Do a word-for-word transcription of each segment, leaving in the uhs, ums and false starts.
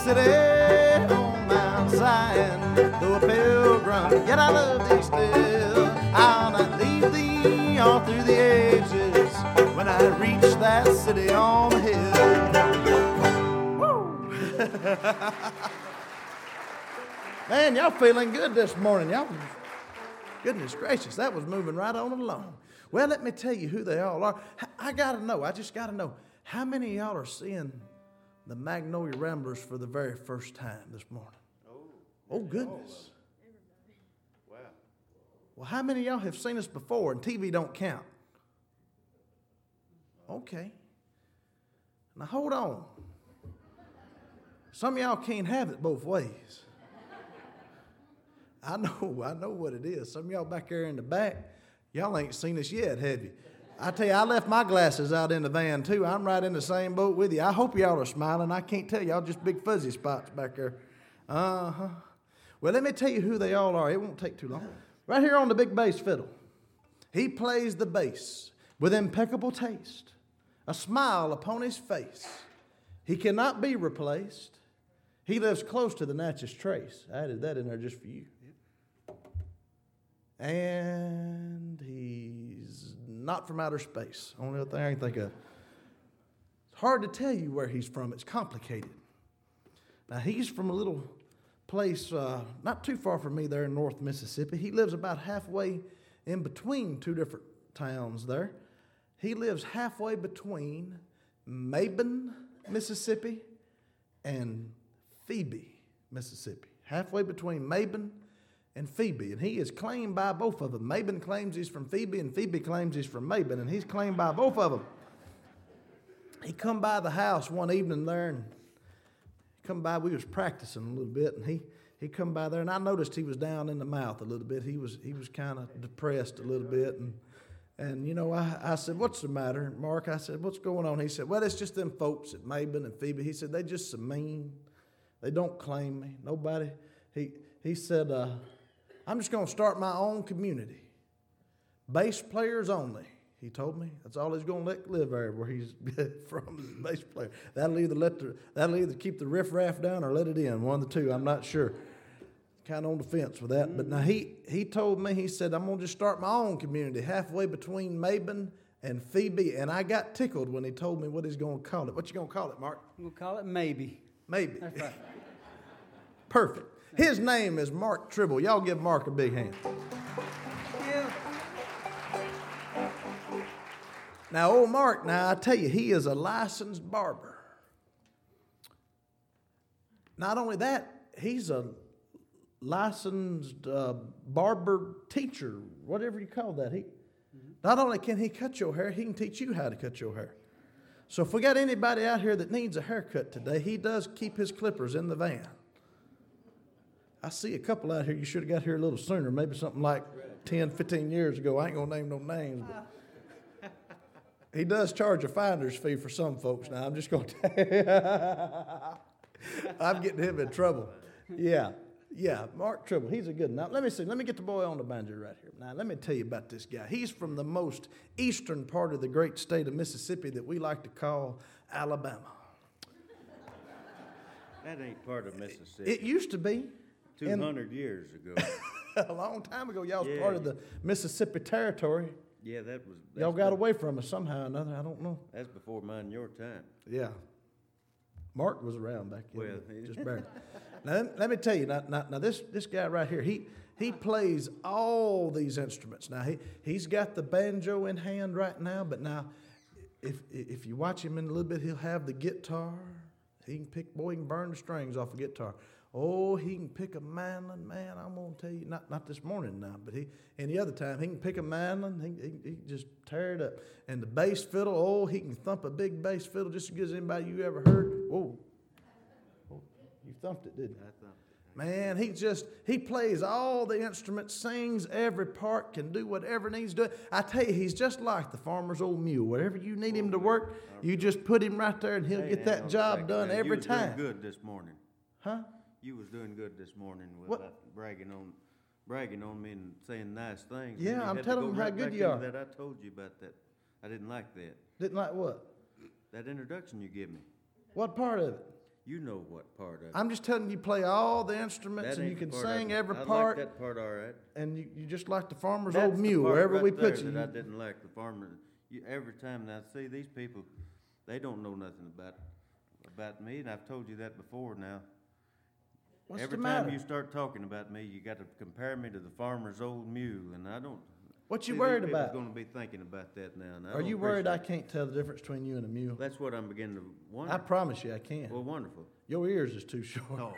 city on Mount Zion. Though a pilgrim, yet I love thee still. I'll not leave thee all through the ages when I reach that city on the hill. Woo! Man, y'all feeling good this morning. Y'all, goodness gracious, that was moving right on along. Well, let me tell you who they all are. I got to know, I just got to know, how many of y'all are seeing the Magnolia Ramblers for the very first time this morning? Oh, oh goodness. Wow. Well, how many of y'all have seen us before and T V don't count? Okay. Now, hold on. Some of y'all can't have it both ways. I know, I know what it is. Some of y'all back there in the back, y'all ain't seen us yet, have you? I tell you, I left my glasses out in the van, too. I'm right in the same boat with you. I hope y'all are smiling. I can't tell y'all, just big fuzzy spots back there. Uh-huh. Well, let me tell you who they all are. It won't take too long. Right here on the big bass fiddle. He plays the bass with impeccable taste, a smile upon his face. He cannot be replaced. He lives close to the Natchez Trace. I added that in there just for you. And he's not from outer space. Only other thing I can think of. It's hard to tell you where he's from. It's complicated. Now, he's from a little place uh, not too far from me there in North Mississippi. He lives about halfway in between two different towns there. He lives halfway between Mabin, Mississippi, and Phoebe, Mississippi. Halfway between Mabin and Phoebe, and he is claimed by both of them. Mabin claims he's from Phoebe, and Phoebe claims he's from Mabin, and he's claimed by both of them. He come by the house one evening there, and he come by, we was practicing a little bit, and he he come by there, and I noticed he was down in the mouth a little bit. He was he was kind of depressed a little bit, and and you know, I, I said, "What's the matter, Mark?" I said, "What's going on?" He said, "Well, it's just them folks at Mabin and Phoebe." He said, "They just so mean. They don't claim me. Nobody." He he said, uh, "I'm just going to start my own community. Bass players only." He told me that's all he's going to let live there where he's from, is a bass player. That'll either let the that'll either keep the riffraff down or let it in. One of the two. I'm not sure. Kind of on the fence with that. Mm-hmm. But now he he told me, he said, "I'm going to just start my own community halfway between Mabin and Phoebe." And I got tickled when he told me what he's going to call it. What you going to call it, Mark? We'll call it Maybe. Maybe. That's right. Perfect. His name is Mark Tribble. Y'all give Mark a big hand. Yeah. Now, old Mark, now I tell you, he is a licensed barber. Not only that, he's a licensed uh, barber teacher, whatever you call that. He, mm-hmm. Not only can he cut your hair, he can teach you how to cut your hair. So if we got anybody out here that needs a haircut today, he does keep his clippers in the van. I see a couple out here. You should have got here a little sooner, maybe something like ten, fifteen years ago. I ain't going to name no names. But he does charge a finder's fee for some folks now. I'm just going to tell you. I'm getting him in trouble. Yeah, yeah, Mark Tribble. He's a good one. Now, let me see. Let me get the boy on the banjo right here. Now, let me tell you about this guy. He's from the most eastern part of the great state of Mississippi that we like to call Alabama. That ain't part of Mississippi. It used to be. two hundred years ago. A long time ago, y'all was Yeah. part of the Mississippi Territory. Yeah, that was... Y'all got away from us somehow or another. I don't know. That's before mine your time. Yeah. Mark was around back then. Well, he- just barely. Now, let, let me tell you, now, now, now this, this guy right here, he, he plays all these instruments. Now, he, he's got the banjo in hand right now, but now, if, if you watch him in a little bit, he'll have the guitar. He can pick, boy, he can burn the strings off a guitar. Oh, he can pick a mandolin, man. I'm going to tell you, not not this morning now, but he any other time, he can pick a mandolin. He, he, he can just tear it up. And the bass fiddle, oh, he can thump a big bass fiddle just as good as anybody you ever heard. Whoa. Oh, you thumped it, didn't you? I thumped it. Man, he just, he plays all the instruments, sings every part, can do whatever needs to do. I tell you, he's just like the farmer's old mule. Wherever you need him to work, you just put him right there and he'll Hey, get hang that on a job second, done man. every you was time. Doing good this morning. Huh? You was doing good this morning with What? that bragging on, bragging on me and saying nice things. Yeah, And you I'm had to telling go them how right good back you into are. That I told you about that. I didn't like that. Didn't like what? That introduction you give me. What part of it? You know what part of it. I'm just telling you, play all the instruments That and you ain't can the part I- sing every I part. like that part all right. And you, you just like the farmer's That's old the mule, part wherever right we there put you. that I didn't like, the farmer. You, every time now, see, these people, they don't know nothing about about me, and I've told you that before now. What's Every the time matter? you start talking about me, you got to compare me to the farmer's old mule, and I don't. What you see, worried these about? Going to be thinking about that now. And I Are don't you worried I appreciate can't tell the difference between you and a mule? it. That's what I'm beginning to wonder. I promise you I can. Well, wonderful. Your ears is too short. Oh,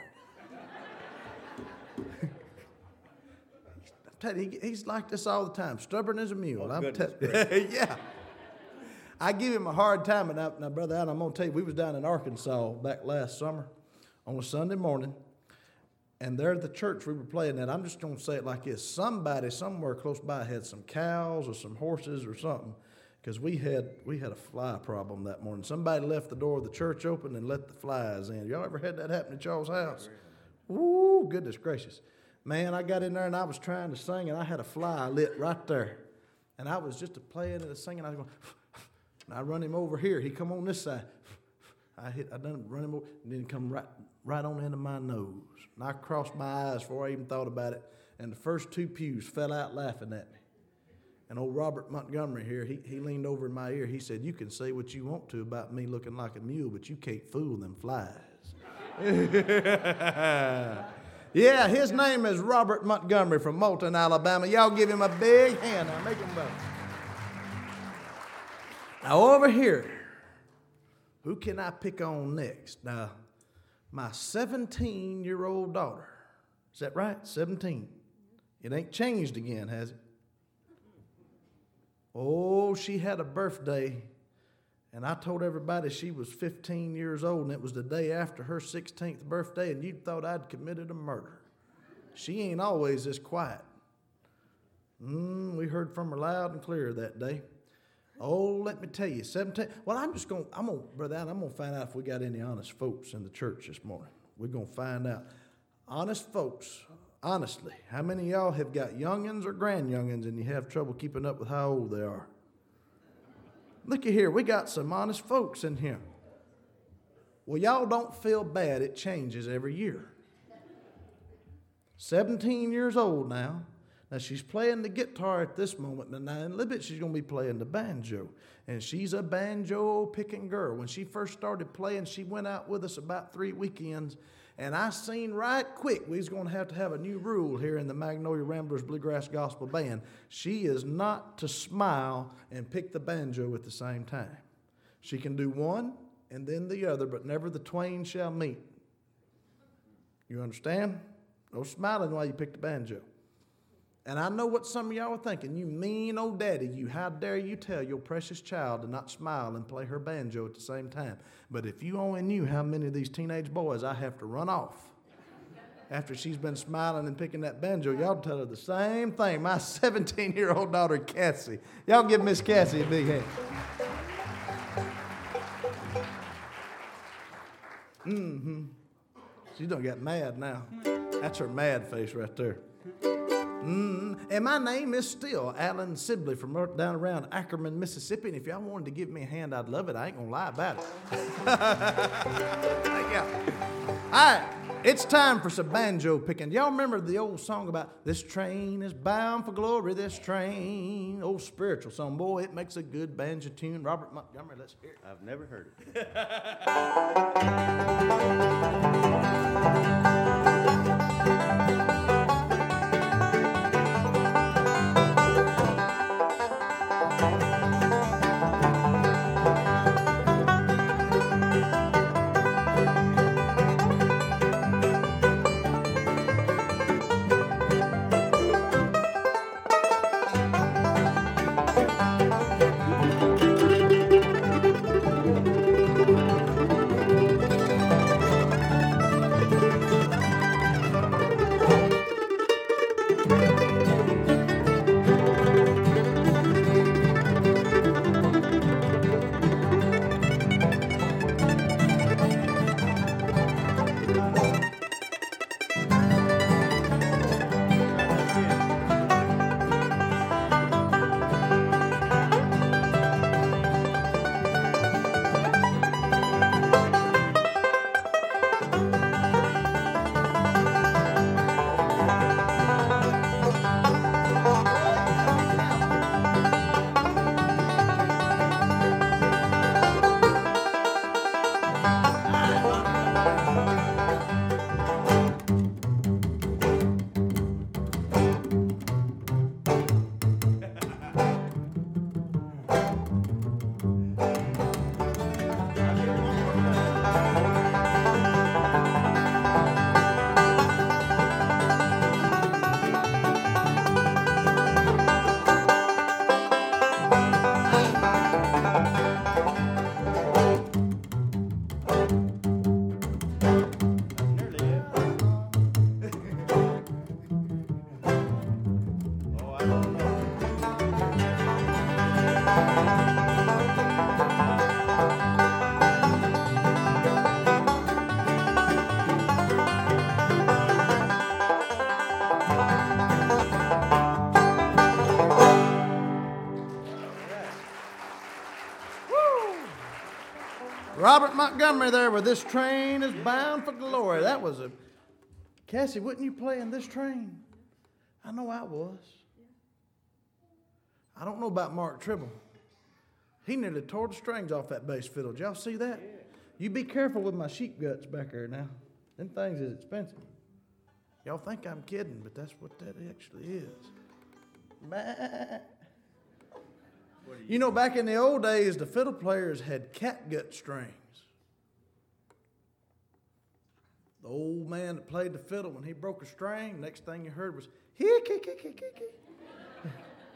I'm telling you, he, he's like this all the time, stubborn as a mule. Oh, I'm goodness telling yeah. I give him a hard time, and I, now, Brother Al, I'm going to tell you, we was down in Arkansas back last summer on a Sunday morning, and there at the church we were playing at, I'm just going to say it like this. Somebody somewhere close by had some cows or some horses or something, because we had we had a fly problem that morning. Somebody left the door of the church open and let the flies in. Y'all ever had that happen at y'all's house? Ooh, goodness gracious. Man, I got in there and I was trying to sing, and I had a fly lit right there. And I was just playing and singing. I was going, and I run him over here. He come on this side. I hit, I done run him over, and then he come right, right on into my nose. And I crossed my eyes before I even thought about it. And the first two pews fell out laughing at me. And old Robert Montgomery here, he, he leaned over in my ear. He said, "You can say what you want to about me looking like a mule, but you can't fool them flies." Yeah, his name is Robert Montgomery from Moulton, Alabama. Y'all give him a big hand. Now make him bow. Now over here, who can I pick on next? Now, my seventeen-year-old daughter. Is that right? seventeen. It ain't changed again, has it? Oh, she had a birthday, and I told everybody she was fifteen years old, and it was the day after her sixteenth birthday, and you thought I'd committed a murder. She ain't always this quiet. Mm, we heard from her loud and clear that day. Oh, let me tell you, seventeen. Well, I'm just going, I'm going, Brother Allen, I'm going to find out if we got any honest folks in the church this morning. We're going to find out. Honest folks, honestly, how many of y'all have got youngins or grandyoungins and you have trouble keeping up with how old they are? Looky here, we got some honest folks in here. Well, y'all don't feel bad. It changes every year. seventeen years old now. Now, she's playing the guitar at this moment, and now in a little bit she's going to be playing the banjo. And she's a banjo-picking girl. When she first started playing, she went out with us about three weekends, and I seen right quick we was going to have to have a new rule here in the Magnolia Ramblers Bluegrass Gospel Band. She is not to smile and pick the banjo at the same time. She can do one and then the other, but never the twain shall meet. You understand? No smiling while you pick the banjo. And I know what some of y'all are thinking. You mean old daddy, you, how dare you tell your precious child to not smile and play her banjo at the same time. But if you only knew how many of these teenage boys I have to run off after she's been smiling and picking that banjo, y'all tell her the same thing. My seventeen-year-old daughter, Cassie. Y'all give Miss Cassie a big hand. Mm-hmm. She done got mad now. That's her mad face right there. Mm, and my name is still Alan Sibley from down around Ackerman, Mississippi. And if y'all wanted to give me a hand, I'd love it. I ain't gonna lie about it. Yeah. All right, it's time for some banjo picking. Y'all remember the old song about "This train is bound for glory, this train"? Old spiritual song. Boy, it makes a good banjo tune. Robert Montgomery, let's hear it. I've never heard it. Robert Montgomery there with This Train is Bound for Glory. That was a... Cassie, wasn't you playing This Train? I know I was. I don't know about Mark Tribble. He nearly tore the strings off that bass fiddle. Did y'all see that? You be careful with my sheep guts back there now. Them things is expensive. Y'all think I'm kidding, but that's what that actually is. You know, back in the old days, the fiddle players had catgut strings. The old man that played the fiddle, when he broke a string, next thing you heard was, hick, hick, hick, hick, hick, hick.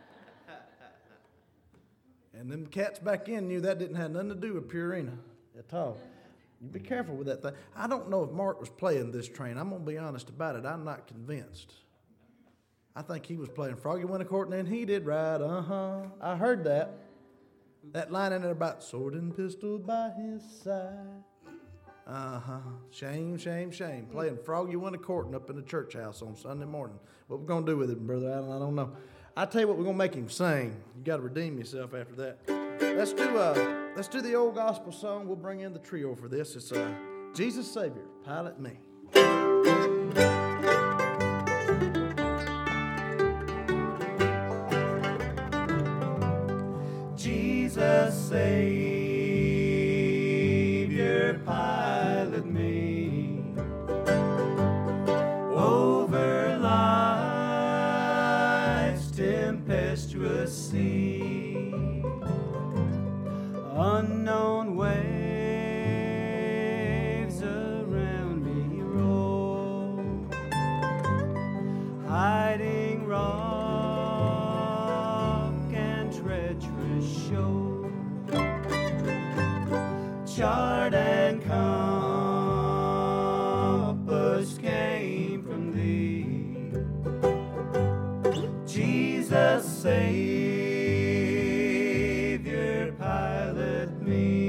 And them cats back in knew that didn't have nothing to do with Purina at all. You be careful with that thing. I don't know if Mark was playing This Train. I'm going to be honest about it. I'm not convinced. I think he was playing Froggy Went A-Courtin' and he did right, uh-huh. I heard that. That line in there about sword and pistol by his side. Uh-huh. Shame, shame, shame. Playing Froggy Went A-Courtin' up in the church house on Sunday morning. What we're going to do with it, Brother Allen, I don't know. I tell you what, we're going to make him sing. You got to redeem yourself after that. Let's do uh, let's do the old gospel song. We'll bring in the trio for this. It's uh, Jesus Savior, Pilot Me. Jesus Savior, pilot me over life's tempestuous sea. Unknown waves around me roll, hiding rock and treacherous shore, chart and compass came from thee. Jesus Savior, pilot me.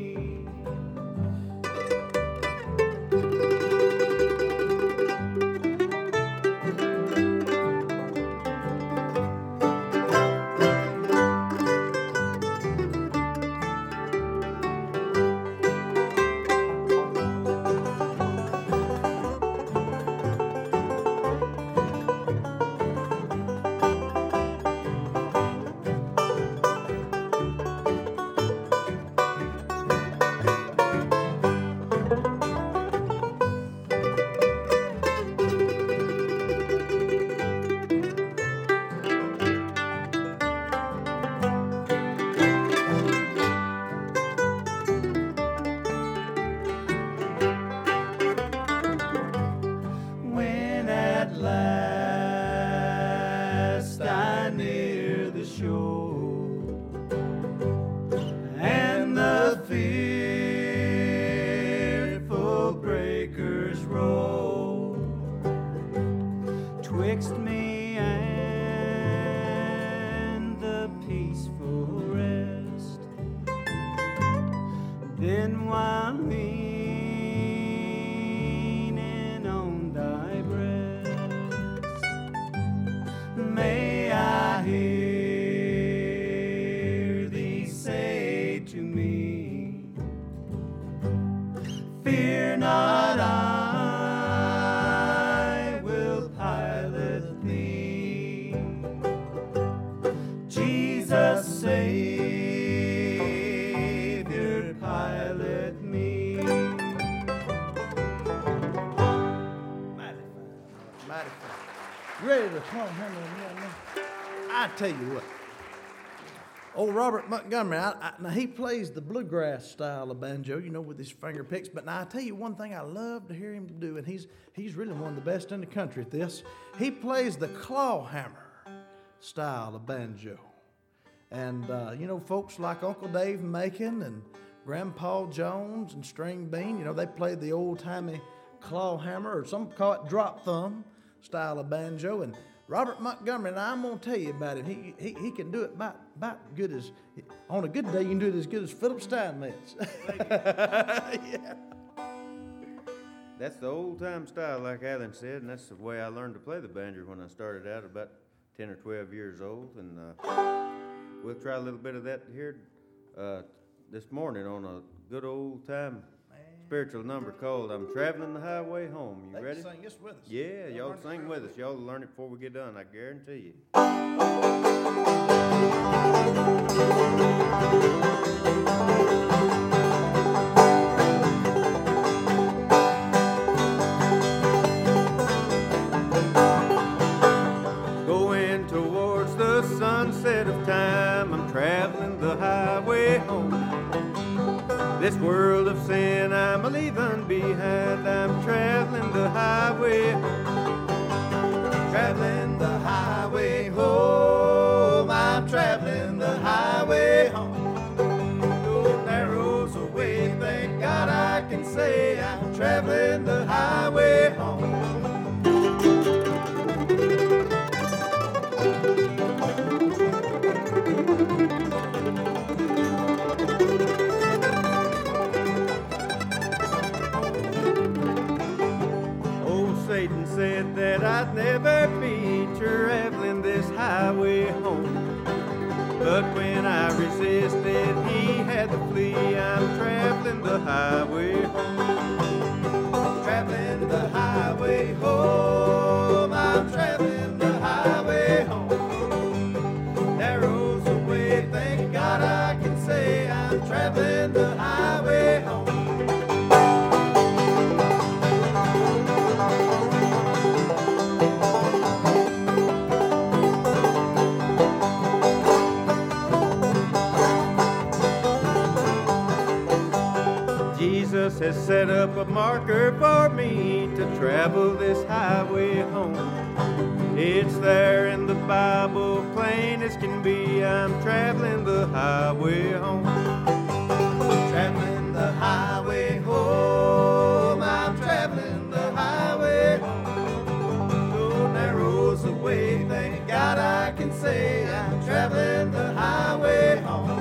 When at last I near the shore and the fearful breakers roll twixt me and the peaceful rest, then while leaning on thy breast, may I hear thee say to me, fear not, I will pilot thee. Jesus Savior, pilot me. Mighty fine. Mighty fine. You ready to call him in here now? I tell you what. Old Robert Montgomery, I, I, now he plays the bluegrass style of banjo, you know, with his finger picks. But now I tell you one thing I love to hear him do, and he's he's really one of the best in the country at this. He plays the claw hammer style of banjo. And, uh, you know, folks like Uncle Dave Macon and Grandpa Jones and String Bean, you know, they played the old-timey claw hammer, or some call it drop thumb style of banjo. And Robert Montgomery, now I'm going to tell you about him. He, he, he can do it about, about good as, on a good day, you can do it as good as Philip Steinmetz. Yeah. That's the old-time style, like Alan said, and that's the way I learned to play the banjo when I started out about ten or twelve years old. And uh, we'll try a little bit of that here uh, this morning on a good old time spiritual number called I'm Traveling the Highway Home. You They ready? can sing this with us. Yeah, y'all sing with us. Y'all will learn it before we get done, I guarantee you. Going towards the sunset of time, I'm traveling the highway home. This world of sin I'm leaving behind, I'm traveling the highway home. Traveling the highway home, I'm traveling the highway home. Though narrow's the way, thank God I can say I'm traveling the highway home. Satan said that I'd never be traveling this highway home. But when I resisted, he had to flee. I'm traveling the highway home. Traveling the highway home. I'm traveling the highway home. Narrow's the way, thank God I can say I'm traveling the highway home. Jesus has set up a marker for me to travel this highway home. It's there in the Bible, plain as can be. I'm traveling the highway home. Traveling the highway home. I'm traveling the highway home. Though narrow's the way, thank God I can say I'm traveling the highway home.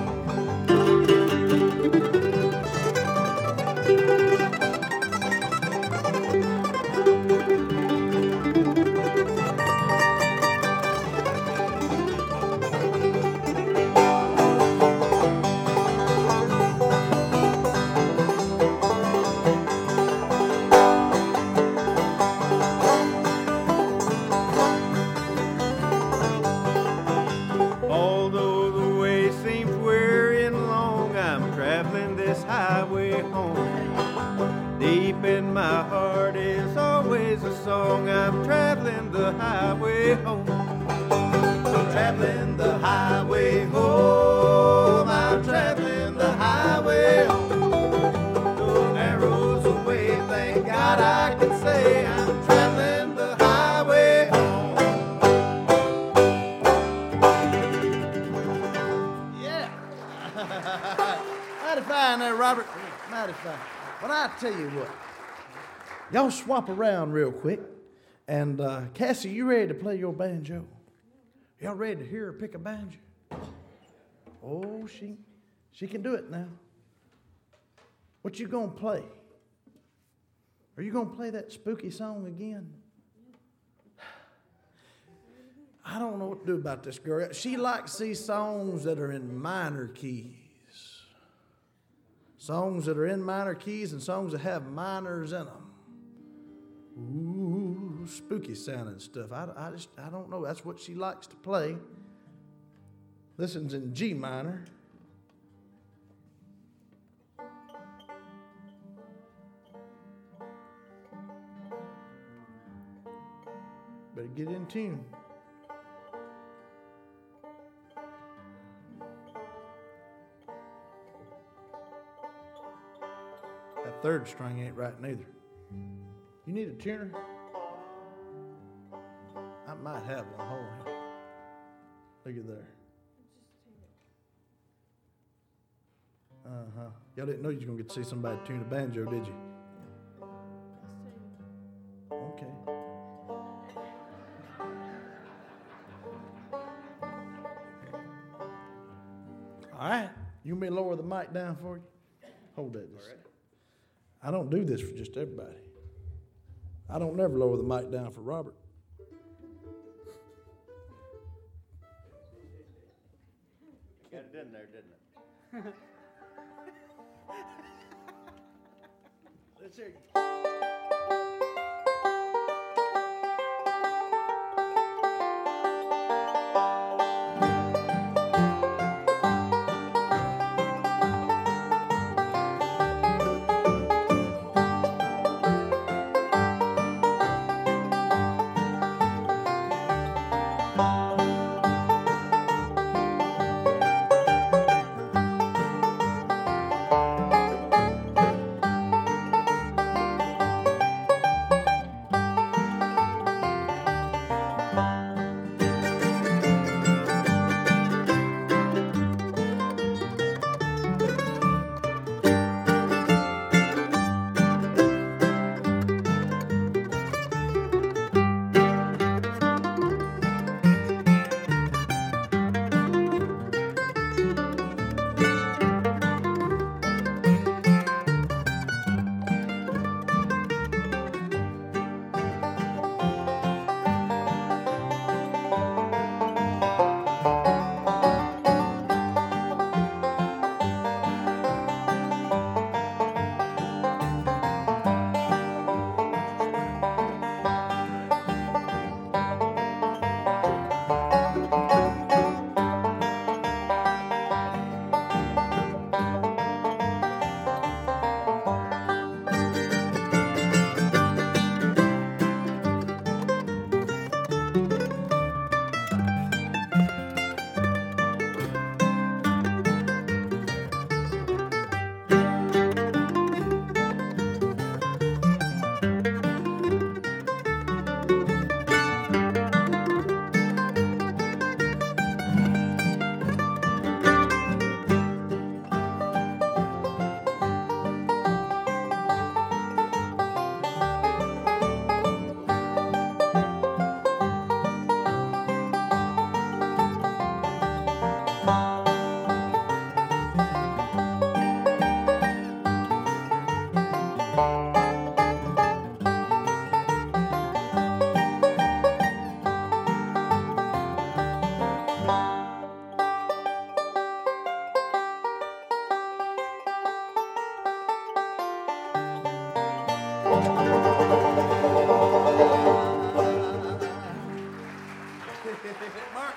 Although the way seems weary and long, I'm traveling this highway home. Deep in my heart is always a song. I'm traveling the highway home. Traveling the highway home. I'm traveling the highway home. Though narrow's the way, thank God I can say I'm traveling the highway home. Yeah. Mighty fine there, Robert. Mighty fine. But I tell you what, y'all swap around real quick. And uh, Cassie, you ready to play your banjo? Y'all ready to hear her pick a banjo? Oh, she, she can do it now. What you gonna play? Are you gonna play that spooky song again? I don't know what to do about this girl. She likes these songs that are in minor keys. Songs that are in minor keys and songs that have minors in them. Ooh, spooky sounding stuff. I, I just, I don't know. That's what she likes to play. Listens in G minor. Better get in tune. That third string ain't right neither. You need a tuner? I might have one. Hold on. Look at there. Uh-huh. Y'all didn't know you was going to get to see somebody tune a banjo, did you? Okay. All right. You want me to lower the mic down for you? Hold that just a second. I don't do this for just everybody. I don't never lower the mic down for Robert. Got it in there, didn't it? Let's hear it. Mark.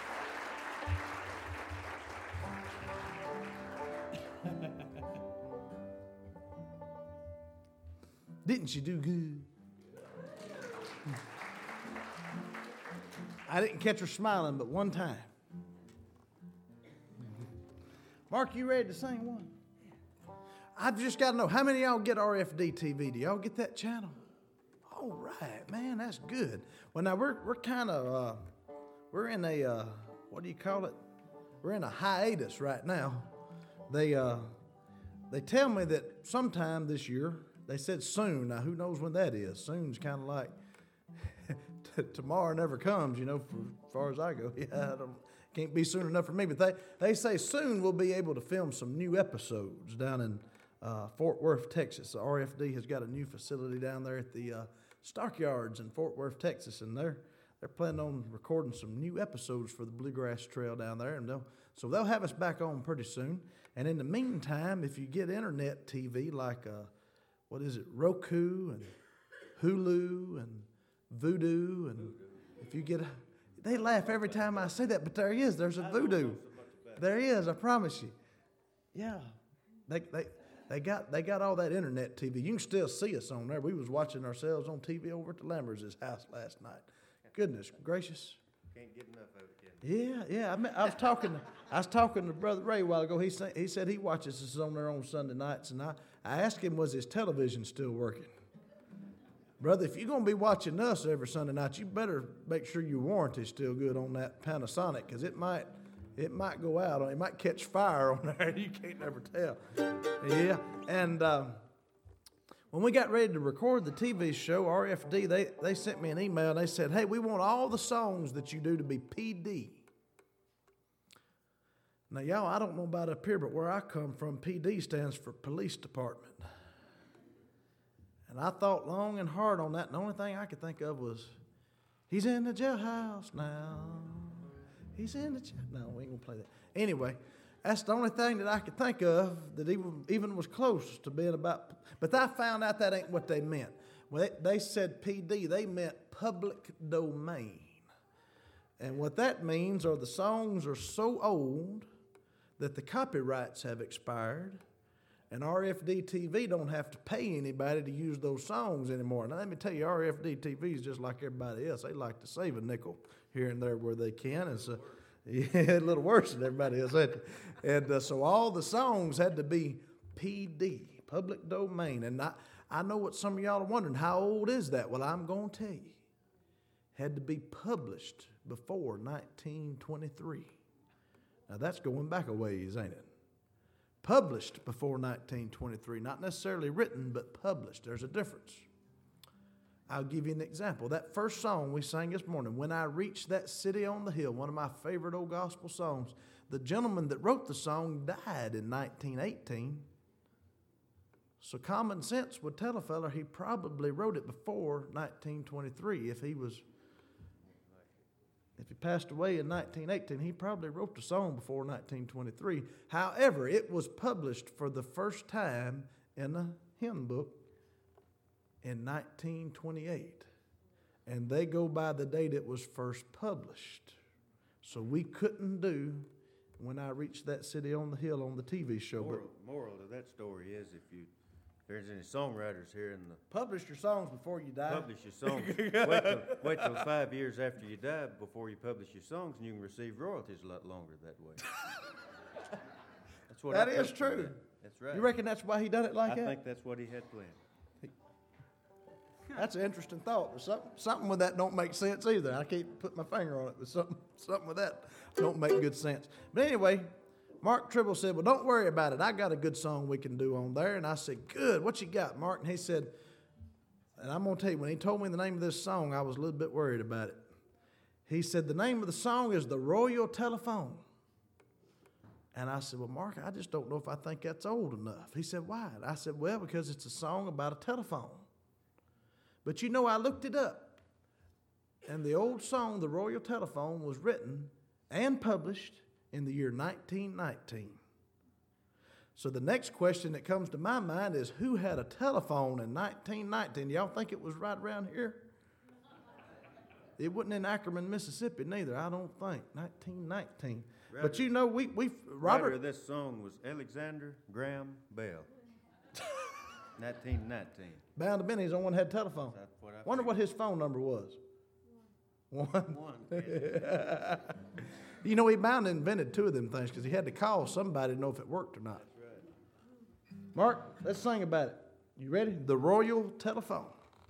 Didn't you do good? I didn't catch her smiling but one time. Mark, you ready to sing one? I've just got to know, how many of y'all get R F D T V? Do y'all get that channel? All right, man, that's good. Well, now we're we're kind of uh, we're in a uh, what do you call it? We're in a hiatus right now. They uh, they tell me that sometime this year. They said soon. Now, who knows when that is? Soon's kind of like tomorrow never comes, you know, for, as far as I go. Yeah, I don't, can't be soon enough for me. But they, they say soon we'll be able to film some new episodes down in uh, Fort Worth, Texas. The R F D has got a new facility down there at the uh, Stockyards in Fort Worth, Texas, and they're they're planning on recording some new episodes for the Bluegrass Trail down there, and they'll so they'll have us back on pretty soon. And in the meantime, if you get internet T V like uh, what is it, Roku and Hulu and Vudu, and if you get a, they laugh every time I say that, but there he is. There's a Vudu. There he is. I promise you. Yeah, they they they got they got all that internet T V. You can still see us on there. We was watching ourselves on T V over at the Lamberts' house last night. Goodness gracious. Can't get enough of it, can you? Yeah, yeah. I, mean, I was talking. To, I was talking to Brother Ray a while ago. He said he said he watches us on there on Sunday nights, and I, I asked him, was his television still working? Brother, if you're gonna be watching us every Sunday night, you better make sure your warranty's still good on that Panasonic, because it might it might go out. It might catch fire on there. You can't never tell. Yeah, and. Um, When we got ready to record the T V show, R F D, they, they sent me an email and they said, hey, we want all the songs that you do to be P D. Now, y'all, I don't know about up here, but where I come from, P D stands for Police Department. And I thought long and hard on that, and the only thing I could think of was, he's in the jailhouse now. He's in the jail. No, we ain't going to play that. Anyway, That's the only thing that I could think of that even, even was close to being about. But I found out that ain't what they meant. When they, they said P D, they meant public domain. And what that means are the songs are so old that the copyrights have expired, and R F D T V don't have to pay anybody to use those songs anymore. Now, let me tell you, R F D T V is just like everybody else. They like to save a nickel here and there where they can. And so, yeah, a little worse than everybody else. And uh, so all the songs had to be P D, public domain. And I, I know what some of y'all are wondering, how old is that? Well, I'm going to tell you. Had to be published before nineteen twenty-three. Now, that's going back a ways, ain't it? Published before nineteen twenty-three. Not necessarily written, but published. There's a difference. I'll give you an example. That first song we sang this morning, When I Reach That City on the Hill, one of my favorite old gospel songs. The gentleman that wrote the song died in nineteen eighteen. So common sense would tell a fella he probably wrote it before nineteen twenty-three. If he was, if he passed away in nineteen eighteen, he probably wrote the song before nineteen twenty-three. However, it was published for the first time in a hymn book in nineteen twenty-eight. And they go by the date it was first published. So we couldn't do When I Reached That City on the Hill on the T V show. Moral, moral of that story is if you if there's any songwriters here in the Publish your songs before you die. publish your songs. wait, till, wait till five years after you die before you publish your songs, and you can receive royalties a lot longer that way. That's what That I is think from true. that. That's right. You reckon that's why he done it like I that? think that's what he had planned. That's an interesting thought. There's something, something with that don't make sense either. I can't put my finger on it, but something, something with that don't make good sense. But anyway, Mark Tribble said, well, don't worry about it. I got a good song we can do on there. And I said, good. What you got, Mark? And he said, and I'm going to tell you, when he told me the name of this song, I was a little bit worried about it. He said, the name of the song is The Royal Telephone. And I said, well, Mark, I just don't know if I think that's old enough. He said, why? And I said, well, because it's a song about a telephone. But you know, I looked it up. And the old song, The Royal Telephone, was written and published in the year nineteen nineteen. So the next question that comes to my mind is, who had a telephone in nineteen nineteen? Y'all think it was right around here? It wasn't in Ackerman, Mississippi, neither, I don't think. nineteen nineteen. Writer, but you know, we, we Robert. Robert. Of this song was Alexander Graham Bell. nineteen nineteen. Bound to Benny's the only one had telephone. That's what I Wonder figured. what his phone number was. One. One. You know, he bound invented two of them things because he had to call somebody to know if it worked or not. That's right. Mark, let's sing about it. You ready? The Royal Telephone.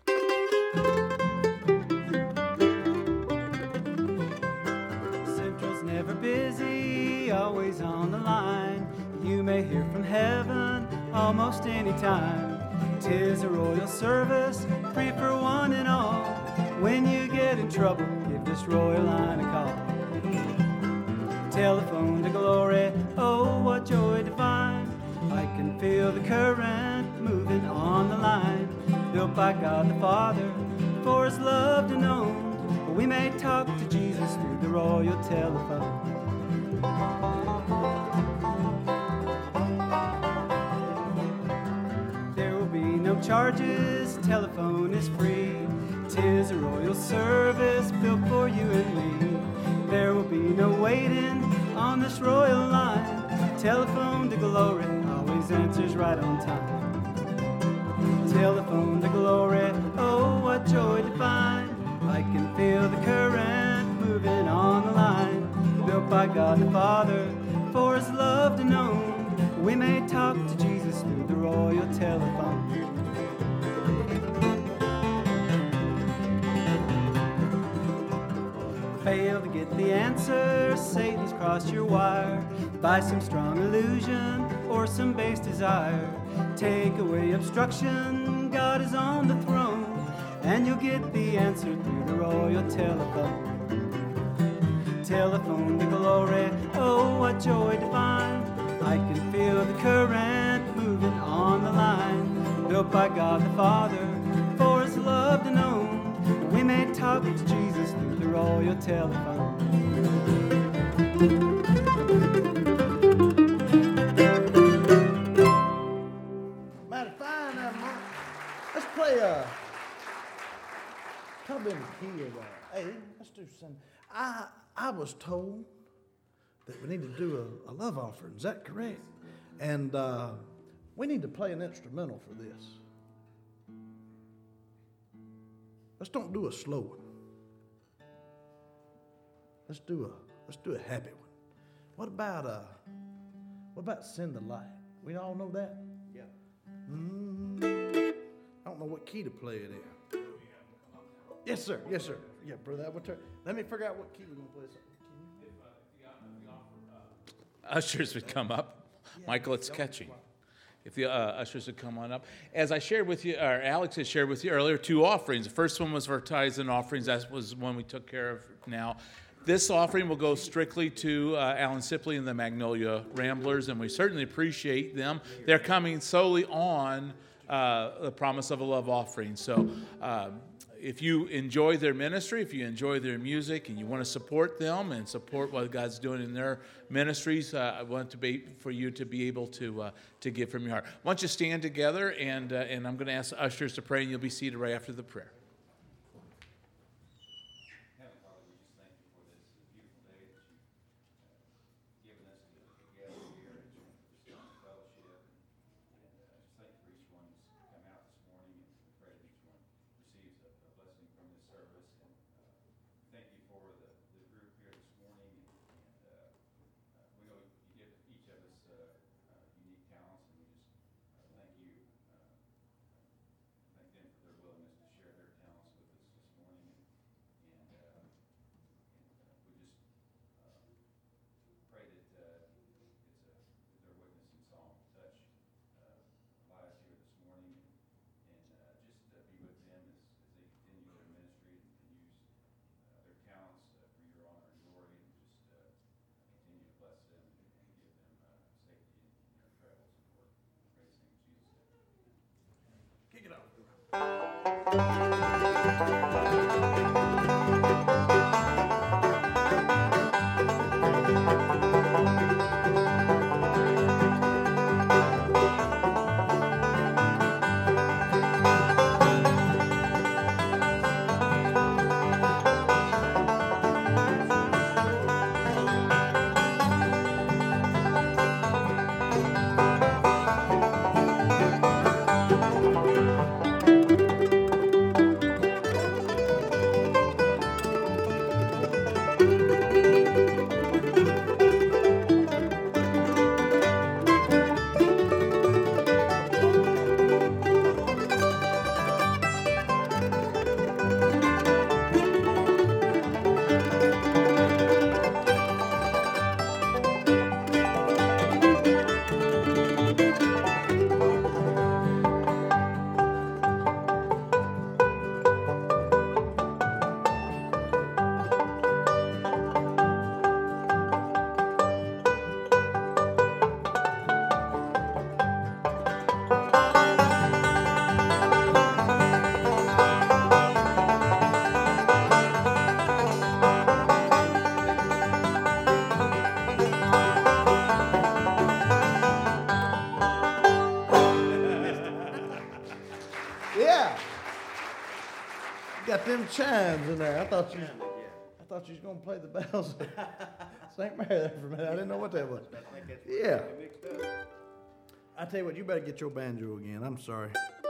Central's never busy, always on the line. You may hear from heaven almost any time. 'Tis a royal service, free for one and all. When you get in trouble, give this royal line a call. Telephone to glory, oh what joy divine. I can feel the current moving on the line. Built by God the Father, for his love to know. We may talk to Jesus through the royal telephone. There will be no charges, telephone is free. 'Tis a royal service built for you and me. There will be no waiting on this royal line. Telephone to glory always answers right on time. Telephone to glory, oh what joy divine. I can feel the current moving on the line. Built by God the Father, for his love to know. We may talk to Jesus through the royal telephone. Fail to get the answer, Satan's crossed your wire by some strong illusion or some base desire. Take away obstruction, God is on the throne, and you'll get the answer through the royal telephone. Telephone to glory, oh what joy divine. I can feel the current moving on the line. Built by God the Father, for his love to know. We may talk to Jesus through the royal telephone. Susan, I, I was told that we need to do a, a love offering. Is that correct? And uh, we need to play an instrumental for this. Let's don't do a slow one. Let's do a let's do a happy one. What about uh what about Send the Light? We all know that? Yeah. Mm, I don't know what key to play it in. Yes, sir. Yes, sir. Yeah, brother. That would turn. Let me figure out what key we're gonna play. Ushers would come up. Michael, it's catching. If the uh, ushers would come on up. As I shared with you, or Alex had shared with you earlier, two offerings. The first one was for tithes and offerings. That was one we took care of now. This offering will go strictly to uh, Alan Sipley and the Magnolia Ramblers, and we certainly appreciate them. They're coming solely on uh, the Promise of a Love offering. So um, if you enjoy their ministry, if you enjoy their music, and you want to support them and support what God's doing in their ministries, uh, I want to be for you to be able to uh, to give from your heart. Why don't you stand together, and uh, and I'm going to ask the ushers to pray, and you'll be seated right after the prayer. Got them chimes in there. I thought you, I thought you was gonna play the bells. Saint Mary there for a minute. I didn't know what that was. Yeah. I tell you what, you better get your banjo again. I'm sorry.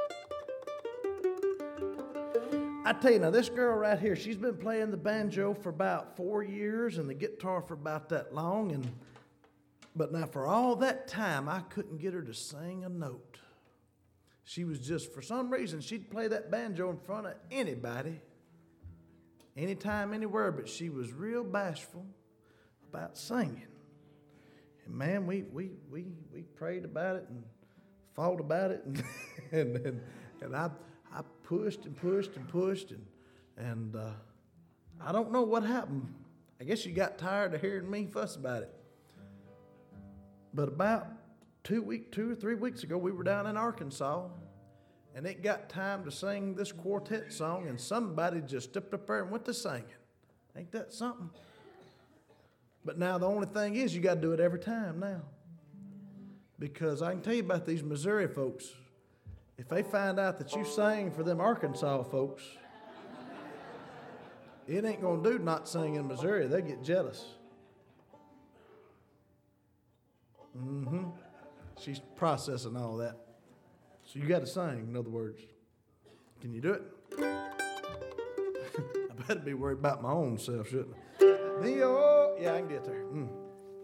I tell you now, this girl right here, she's been playing the banjo for about four years and the guitar for about that long. And but now for all that time, I couldn't get her to sing a note. She was just, for some reason, she'd play that banjo in front of anybody, anytime, anywhere, but she was real bashful about singing. And man, we we we we prayed about it and fought about it, and and and, and I I pushed and pushed and pushed, and and uh, I don't know what happened. I guess she got tired of hearing me fuss about it. But about two week, two or three weeks ago, we were down in Arkansas, and it got time to sing this quartet song, and somebody just stepped up there and went to singing. Ain't that something? But now the only thing is you got to do it every time now. Because I can tell you about these Missouri folks. If they find out that you sang for them Arkansas folks, It ain't going to do not sing in Missouri. They get jealous. Mm-hmm. She's processing all that. So you got to sing, in other words. Can you do it? I better be worried about my own self, shouldn't I? The oh, yeah, I can get there. Mm.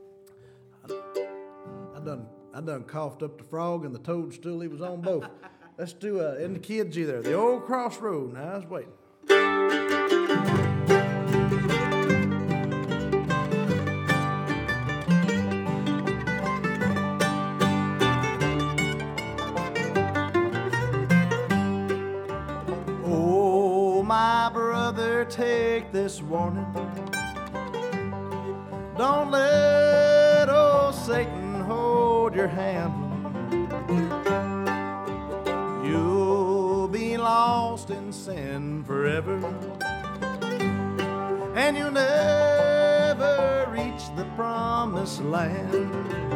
I, I done, I done coughed up the frog and the toadstool. He was on both. Let's do a in the kids you there. The old crossroad. Now I was waiting. Oh, my brother, take this warning. Don't let old Satan hold your hand. You'll be lost in sin forever, and you'll never reach the promised land.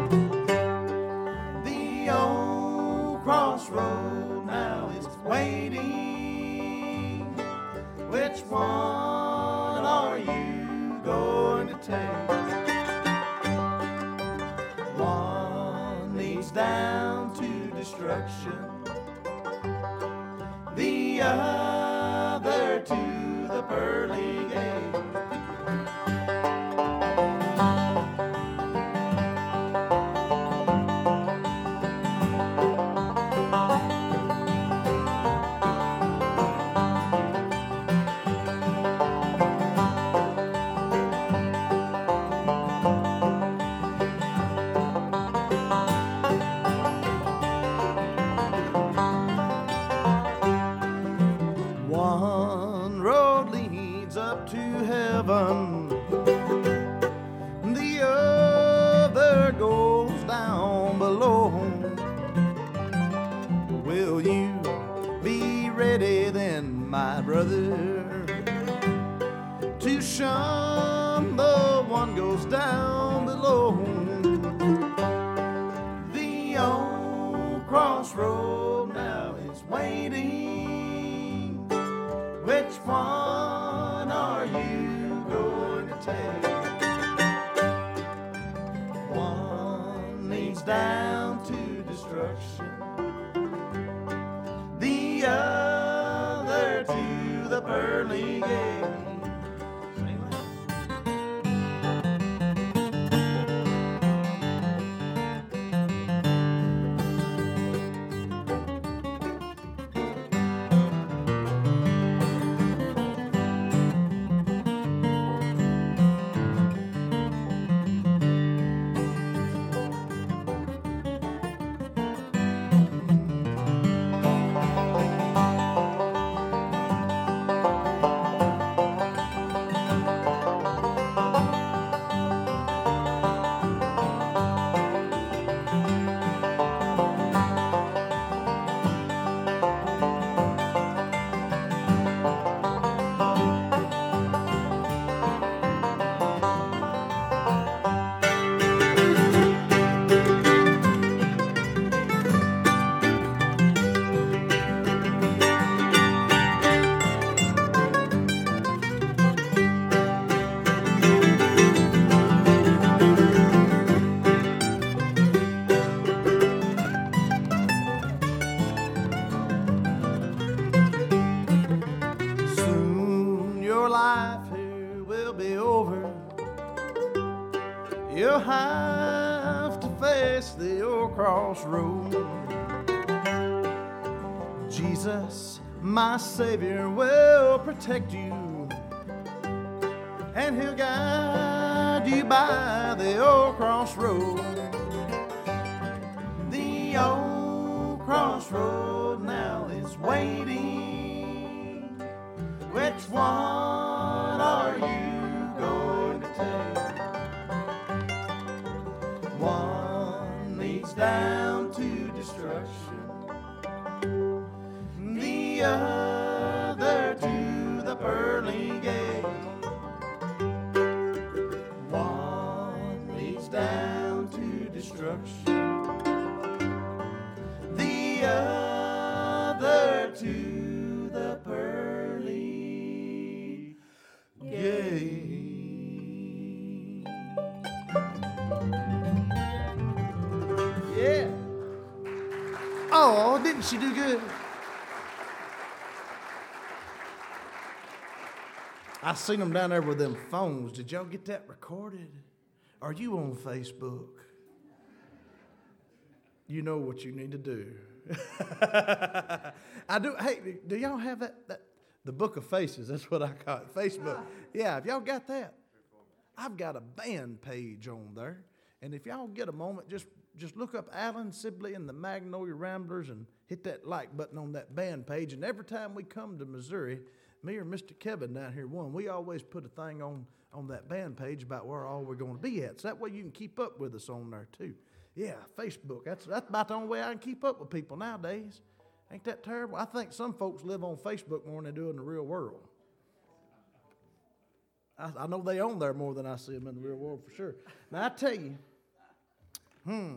The old crossroad now is waiting. Which one are you going to take? One leads down to destruction, the other to the pearly gate. One road leads up to heaven, the other goes down below. Will you be ready then, my brother, to shun the one goes down below? The old crossroad now is waiting. Which one are you going to take? One leads down to destruction, the other to the pearly gate. You'll have to face the old crossroad. Jesus, my Savior, will protect you, and He'll guide you by the old crossroad. The old crossroad now is waiting. Which one are you going to take? One leads down to destruction, the other to the pearly gate. One leads down to destruction, the other to the pearly Oh, didn't she do good? I seen them down there with them phones. Did y'all get that recorded? Are you on Facebook? You know what you need to do. I do. Hey, do y'all have that, that? The Book of Faces, that's what I call it. Facebook. Yeah, if y'all got that, I've got a band page on there. And if y'all get a moment, just, just look up Alan Sibley and the Magnolia Ramblers and hit that like button on that band page. And every time we come to Missouri, me or Mister Kevin down here, one, we always put a thing on, on that band page about where all we're going to be at. So that way you can keep up with us on there too. Yeah, Facebook. That's, that's about the only way I can keep up with people nowadays. Ain't that terrible? I think some folks live on Facebook more than they do in the real world. I, I know they on there more than I see them in the real world for sure. Now I tell you, hmm,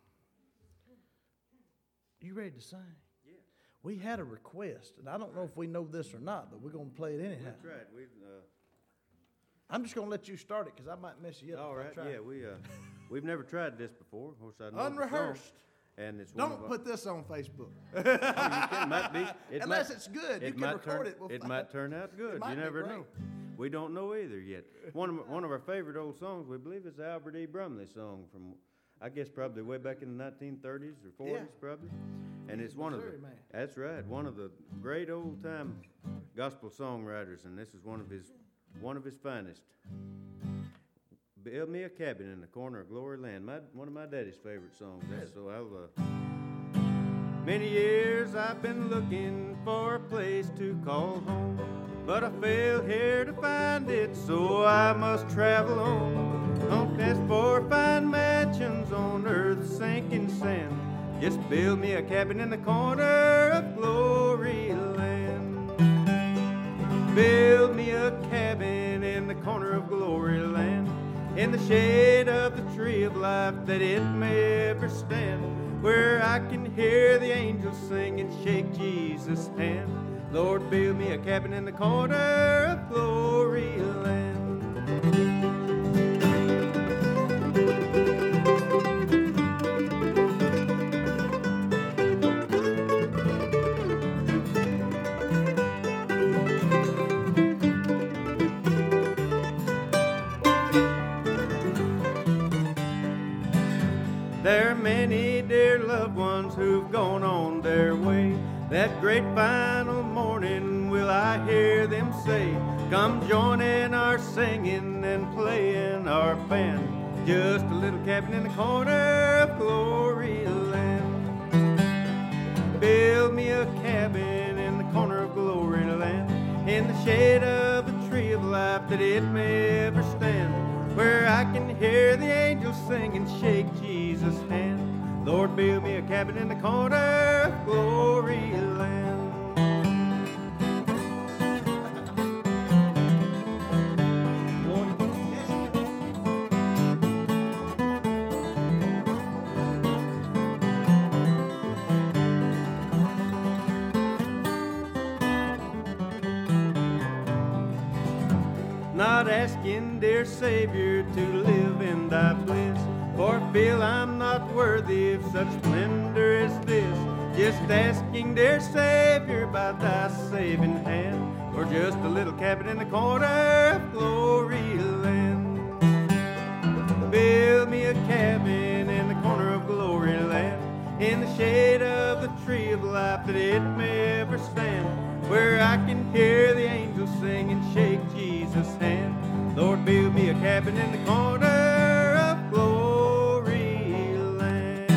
you ready to sing? Yeah. We had a request, and I don't know if we know this or not, but we're going to play it anyhow. That's right. We. Uh, I'm just going to let you start it because I might mess you up. all if I right. try. Yeah, we. Uh, we've never tried this before. Of course, I know the song, Unrehearsed. and it's one Don't of put this on Facebook. our, it might be. It Unless might, it's good. You It can might record turn, it. We'll it find- might turn out good. might You be never great. know. We don't know either yet. One of my, one of our favorite old songs, we believe, is the Albert E. Brumley song from, I guess, probably way back in the nineteen thirties or forties, Yeah. probably. And He's it's one of the. Missouri man. That's right. One of the great old time gospel songwriters, and this is one of his one of his finest. Build me a cabin in the corner of Glory Land. My, one of my daddy's favorite songs. That's so I'll. Uh, Many years I've been looking for a place to call home, but I failed here to find it, so I must travel on. Don't ask for fine mansions on earth's sinking sand. Just build me a cabin in the corner of Glory Land. Build me a cabin in the corner of Glory Land, in the shade of the tree of life that it may ever stand, where I can hear the angels sing and shake Jesus' hand. Lord, build me a cabin in the corner of Glory Land. There are many dear loved ones who've gone on their way. That great final morning will I hear them say, come join in our singing and playing our band. Just a little cabin in the corner of Glory Land. Build me a cabin in the corner of Glory Land, in the shade of the tree of life that it may ever stand, where I can hear the angels sing and shake Jesus' hand. Lord, build me a cabin in the corner of Glory Land. Not asking, dear Savior, to live in thy bliss, for I feel I'm not worthy of such splendor as this. Just asking, dear Savior, by thy saving hand, for just a little cabin in the corner of Glory Land. Build me a cabin in the corner of Glory Land, in the shade of the tree of life that it may ever stand, where I can hear the angels sing and shake Jesus' hand. Lord, build me a cabin in the corner of Glory Land.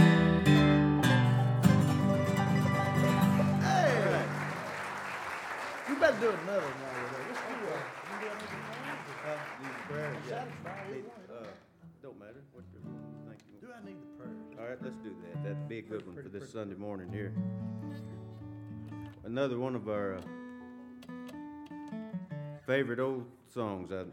Hey! You better do another one while you're there. Let's do a, you do anything Uh, these prayers, yeah. Satisfied with Need- one. uh, don't matter. What you think you Do I need the prayers? All right, let's do that. That'd be a good one for Pretty, this pretty. Sunday morning here. Another one of our uh, favorite old songs. I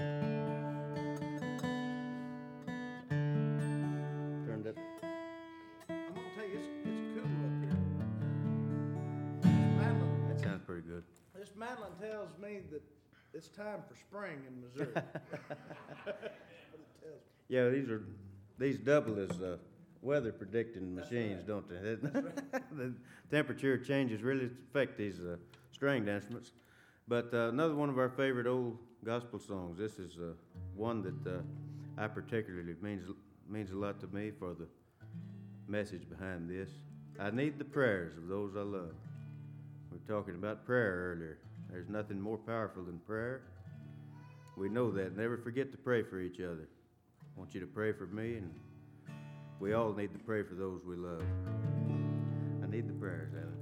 turned up. I'm gonna tell you, it's, it's cool up here. Miss Madeline, That sounds pretty good. Miss Madeline tells me that it's time for spring in Missouri. That's what it tells me. Yeah, these are these double as uh, weather predicting machines, don't they? The temperature changes really affect these uh, stringed instruments. But uh, another one of our favorite old gospel songs. This is uh, one that uh, I particularly means means a lot to me for the message behind this. I need the prayers of those I love. We were talking about prayer earlier. There's nothing more powerful than prayer. We know that. Never forget to pray for each other. I want you to pray for me, and we all need to pray for those we love. I need the prayers, Alan.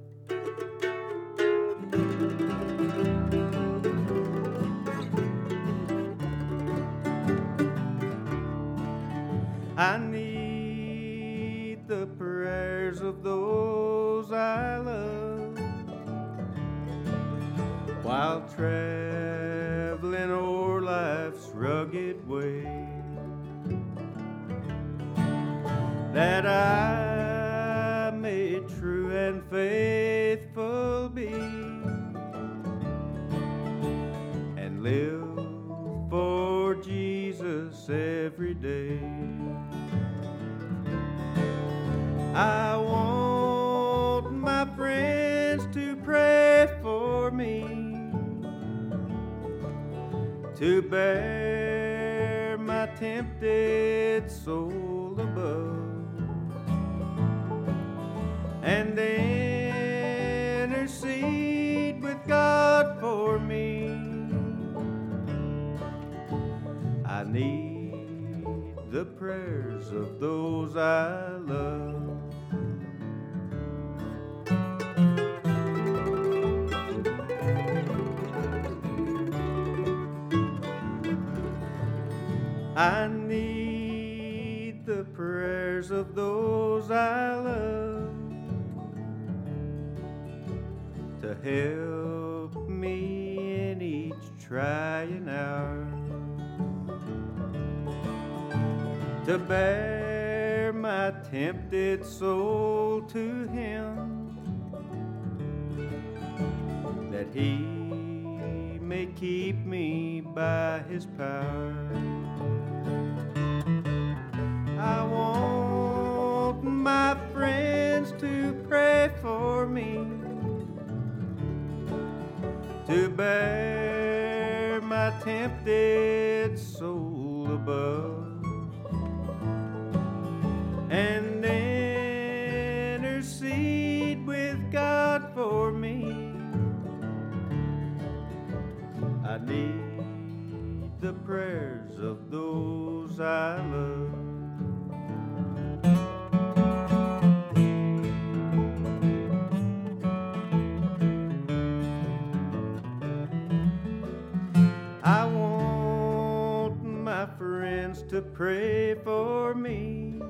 I need the prayers of those I love while traveling o'er life's rugged way, that I may true and faithful be and live for Jesus every day. I want my friends to pray for me, to bear my tempted soul above, and intercede with God for me. I need the prayers of those I love. I need the prayers of those I love to help me in each trying hour, to bear my tempted soul to Him, that He may keep me by His power. I want my friends to pray for me, to bear my tempted soul above, and intercede with God for me. I need the prayers of those I love. I want my friends to pray for me,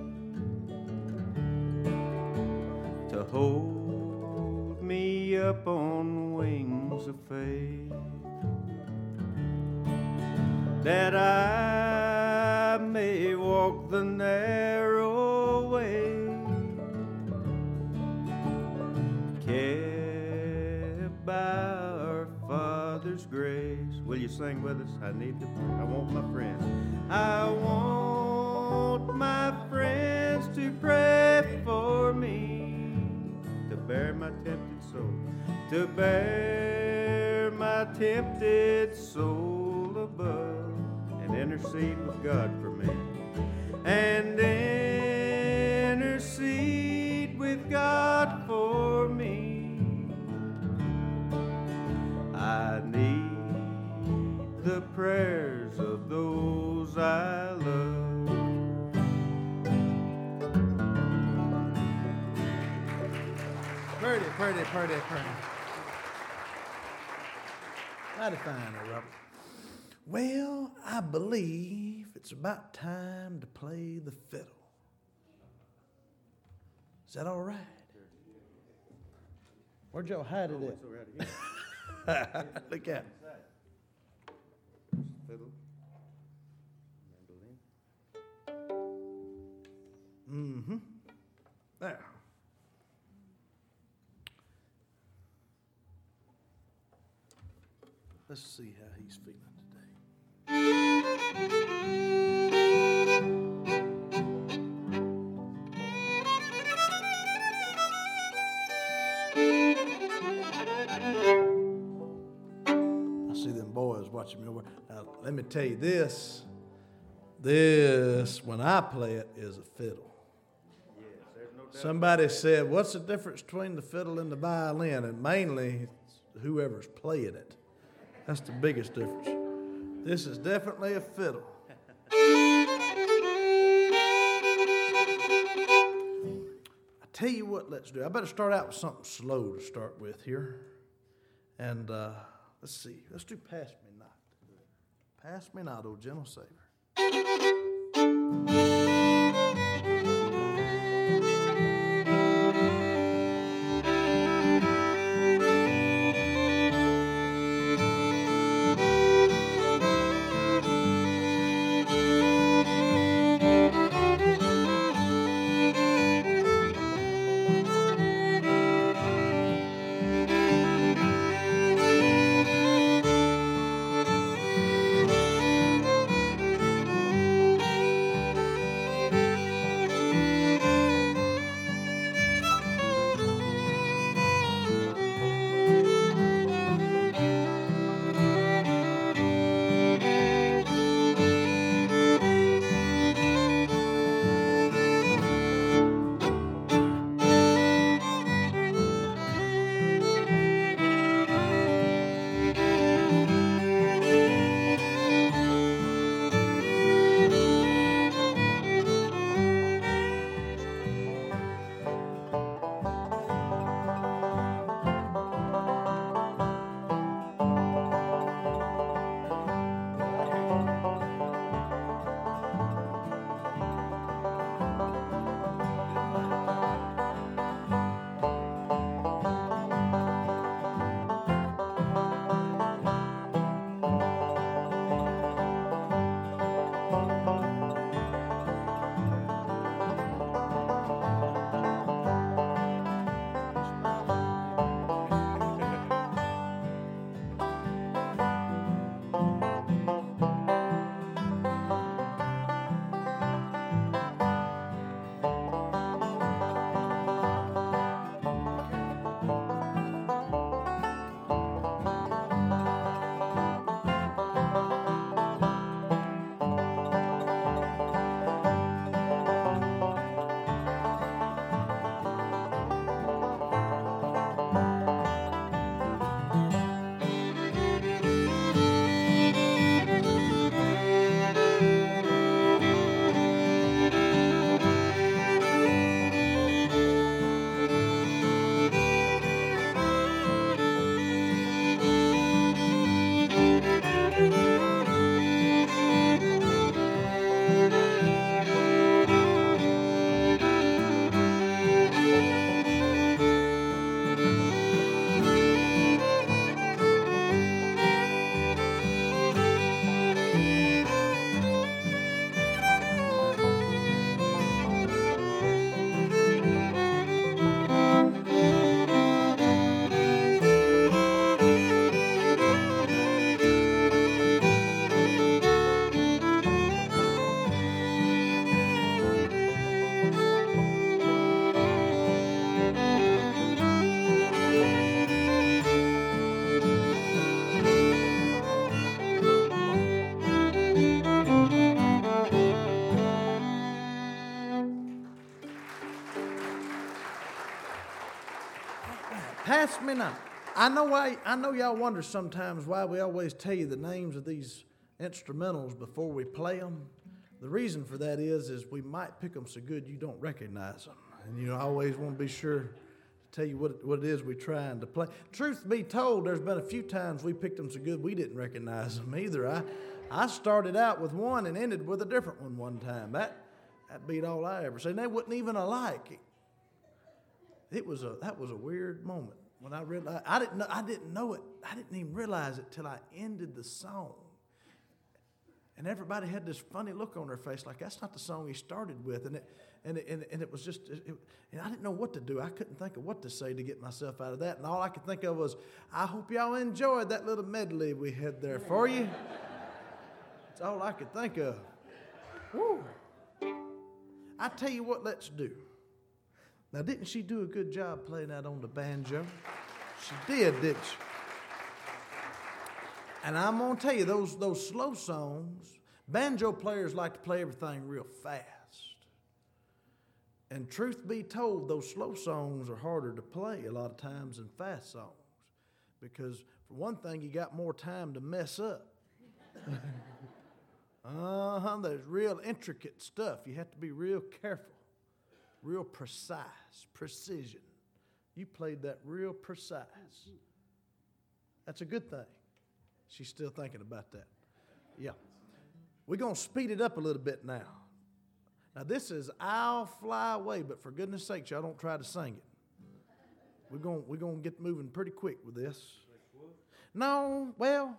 to hold me up on wings of faith, that I may walk the narrow way, kept by our Father's grace. Will you sing with us? I need to pray. I want my friends. I want my friends to pray for me, to bear my tempted soul, to bear my tempted soul above, and intercede with God for me, and intercede with God for me. I need the prayers of those I love. Pretty, pretty, pretty, pretty. Mighty fine there, Robert. Well, I believe it's about time to play the fiddle. Is that all right? Where'd y'all hide it at? Look at it. Fiddle, mandolin. Mm-hmm. There. Let's see how he's feeling today. I see them boys watching me over. Now, let me tell you this. This, when I play it, is a fiddle. Somebody said, what's the difference between the fiddle and the violin? And mainly, whoever's playing it. That's the biggest difference. This is definitely a fiddle. I tell you what, let's do. I better start out with something slow to start with here. And uh, let's see. Let's do Pass Me Not. Pass Me Not, O Gentle Savior. Pass me not. I know why. I know y'all wonder sometimes why we always tell you the names of these instrumentals before we play them. The reason for that is, is we might pick them so good you don't recognize them, and you always want to be sure to tell you what what it is we're trying to play. Truth be told, there's been a few times we picked them so good we didn't recognize them either. I I started out with one and ended with a different one one time. That that beat all I ever seen. They wasn't even alike. It was a that was a weird moment when I realized I didn't know I didn't know it. I didn't even realize it till I ended the song. And everybody had this funny look on their face, like that's not the song he started with. And it and it, and, and it was just it, and I didn't know what to do. I couldn't think of what to say to get myself out of that. And all I could think of was, I hope y'all enjoyed that little medley we had there for you. That's all I could think of. Woo. I tell you what, let's do. Now, didn't she do a good job playing that on the banjo? She did, didn't she? And I'm going to tell you, those, those slow songs, banjo players like to play everything real fast. And truth be told, those slow songs are harder to play a lot of times than fast songs. Because for one thing, you got more time to mess up. uh-huh, there's real intricate stuff. You have to be real careful, real precise, precision. You played that real precise. That's a good thing. She's still thinking about that. Yeah. We're going to speed it up a little bit now. Now, this is I'll Fly Away, but for goodness sakes, y'all don't try to sing it. We're going we're going to get moving pretty quick with this. No, well,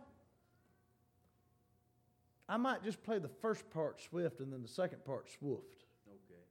I might just play the first part swift and then the second part swift. Okay.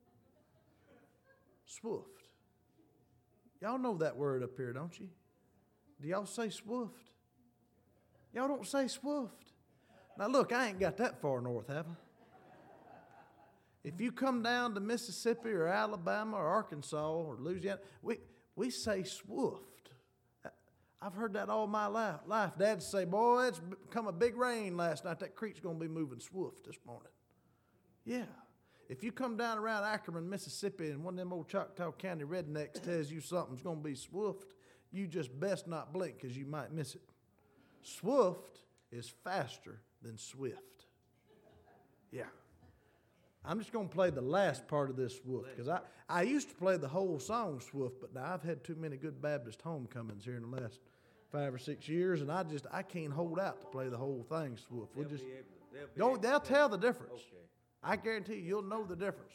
Swift. Y'all know that word up here, don't you? Do y'all say swift? Y'all don't say swift. Now, look, I ain't got that far north, have I? If you come down to Mississippi or Alabama or Arkansas or Louisiana, we, we say swift. I've heard that all my life. life. Dad'd say, boy, it's become a big rain last night. That creek's going to be moving swift this morning. Yeah. If you come down around Ackerman, Mississippi, and one of them old Choctaw County rednecks tells you something's going to be swift, you just best not blink because you might miss it. Swift is faster than swift. Yeah. I'm just going to play the last part of this swift because I, I used to play the whole song swift, but now I've had too many good Baptist homecomings here in the last five or six years, and I just I can't hold out to play the whole thing swift. We'll just don't. They'll tell the difference. Okay. I guarantee you, you'll know the difference.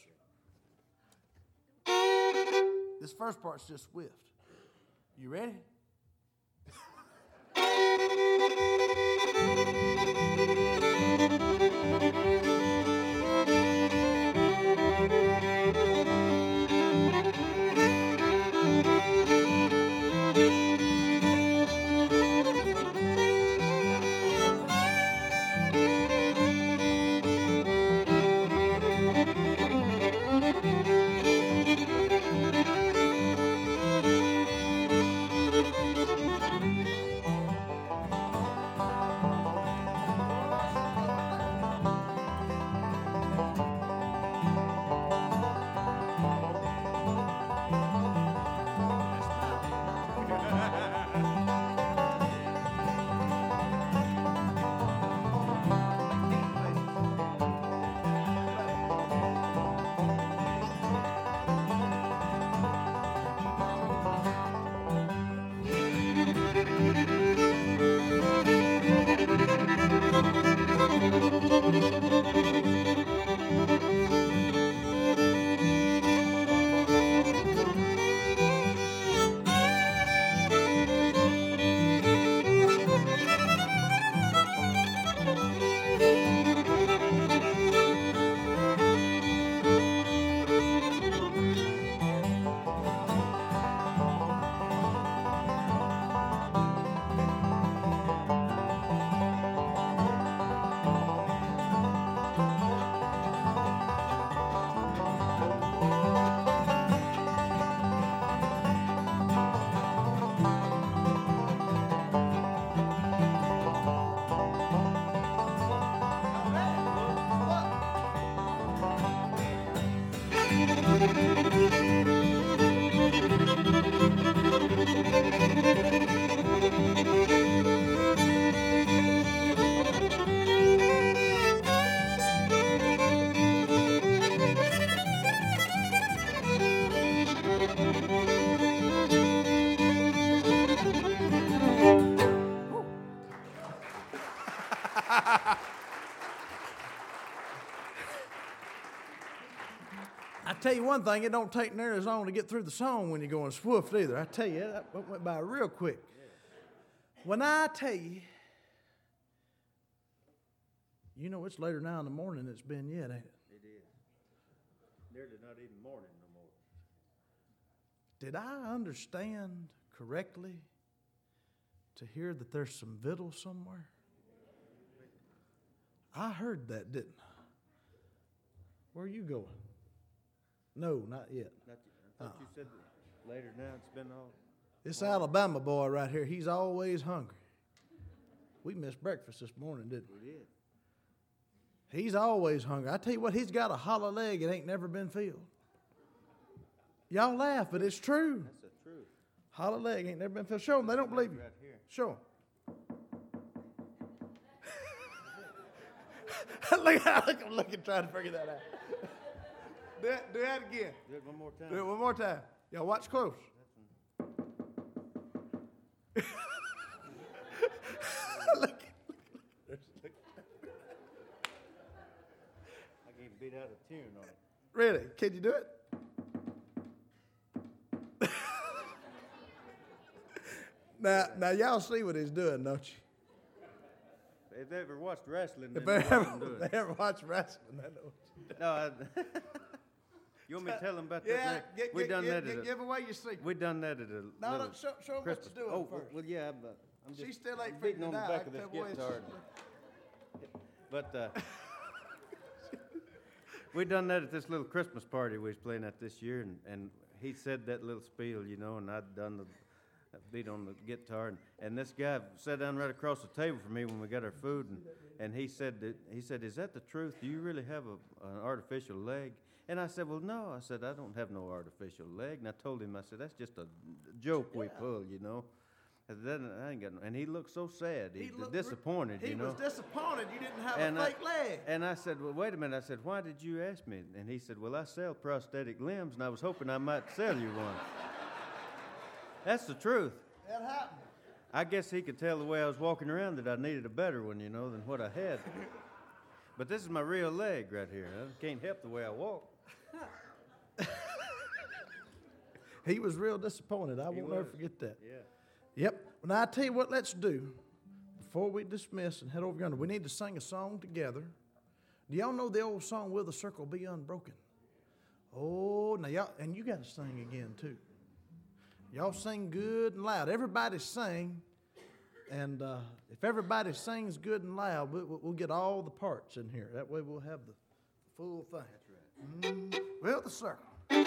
This first part's just swift. You ready? I tell you one thing, it don't take near as long to get through the song when you're going swift either. I tell you, that went by real quick. When I tell you, you know it's later now in the morning than it's been yet, ain't it? It is. Nearly not even morning no more. Did I understand correctly to hear that there's some victuals somewhere? I heard that, didn't I? Where are you going? No, not yet. Not, I thought Oh. you said that later now it's been all. This Alabama boy right here, he's always hungry. We missed breakfast this morning, didn't we? We did. He's always hungry. I tell you what, he's got a hollow leg that ain't never been filled. Y'all laugh, but it's true. That's the truth. Hollow leg ain't never been filled. Show them. They don't believe you. Right here. Show them. look, how- look, I'm looking, trying to figure that out. do, that, do that again. Do it one more time. Do it one more time. Y'all watch close. look. I can't beat out a tune on it. Really? Can you do it? now, now y'all see what he's doing, don't you? If they ever watched wrestling, If then they they watch him ever, do they it. ever watch wrestling, they know what you're doing. No, I, you want me to tell them about that? Yeah, next? get, we get, done get, that get, at a, give away your secret. we done that at a No, little no, show, show 'em what Christmas. you're doing oh, first. well, yeah, but I'm just She still ain't beating figured on it the out. back of I this tell boys- guitar. But uh, we done that at this little Christmas party we was playing at this year, and, and he said that little spiel, you know, and I'd done the beat on the guitar, and, and this guy sat down right across the table from me when we got our food, and, and he said, that, he said, "Is that the truth? Do you really have a, an artificial leg?" And I said, "Well, no." I said, "I don't have no artificial leg." And I told him, I said, "That's just a joke we pull, you know." I said, "I ain't got no," and he looked so sad, he, looked- disappointed, He you know. was disappointed you didn't have And a I- fake leg. And I said, "Well, wait a minute." I said, "Why did you ask me?" And he said, "Well, I sell prosthetic limbs, and I was hoping I might sell you one." That's the truth. That happened. I guess he could tell the way I was walking around that I needed a better one, you know, than what I had. But this is my real leg right here. I can't help the way I walk. He was real disappointed. I won't never was. forget that. Yeah. Yep. Well, now I tell you what, let's do. Before we dismiss and head over yonder, we need to sing a song together. Do y'all know the old song, "Will the Circle Be Unbroken"? Oh, now y'all, and you got to sing again too. Y'all sing good and loud. Everybody sing, and uh, if everybody sings good and loud, we, we'll, we'll get all the parts in here. That way we'll have the full thing. That's right. Mm, Will the Circle.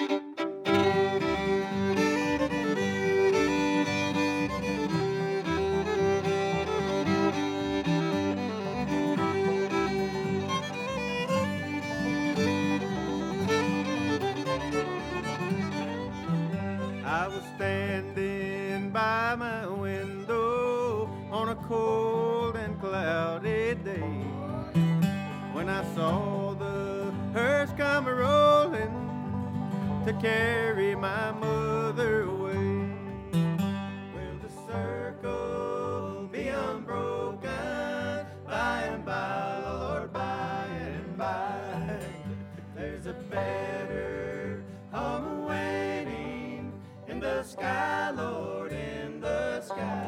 I was standing by my window on a cold and cloudy day when I saw the hearse come rolling to carry my mother away. Will the circle be unbroken by and by, Lord, by and by? There's a better home awaiting in the sky, Lord, in the sky.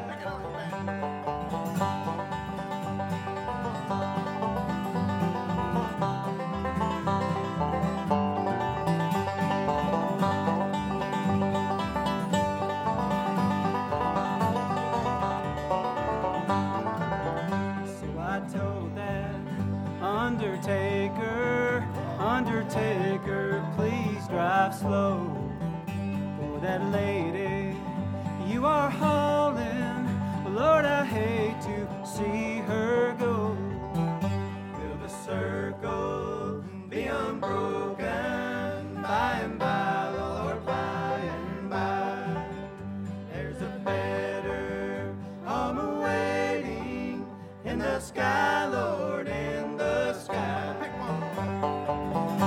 So I told that undertaker, undertaker, please drive slow. For that lady you are hauling, Lord, I hate to see her go. Will the circle be unbroken by and by, Lord, by and by? There's a better home awaiting in the sky, Lord, in the sky. Pick one.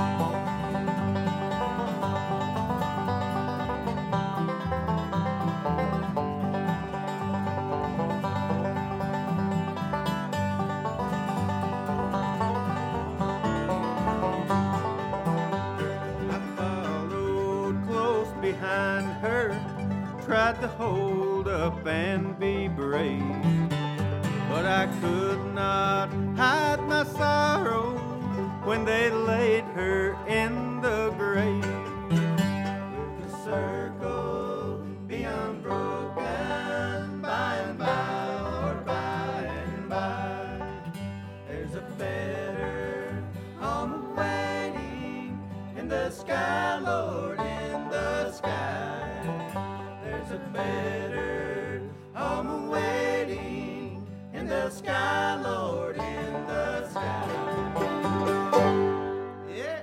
I followed close behind her, tried to hold up and be brave, but I could not hide my sorrow when they laid her in the grave. Will the circle be unbroken by and by, Lord, by and by? There's a better home awaiting in the sky, Lord, in the sky. There's a better sky, Lord, in the sky. Yeah.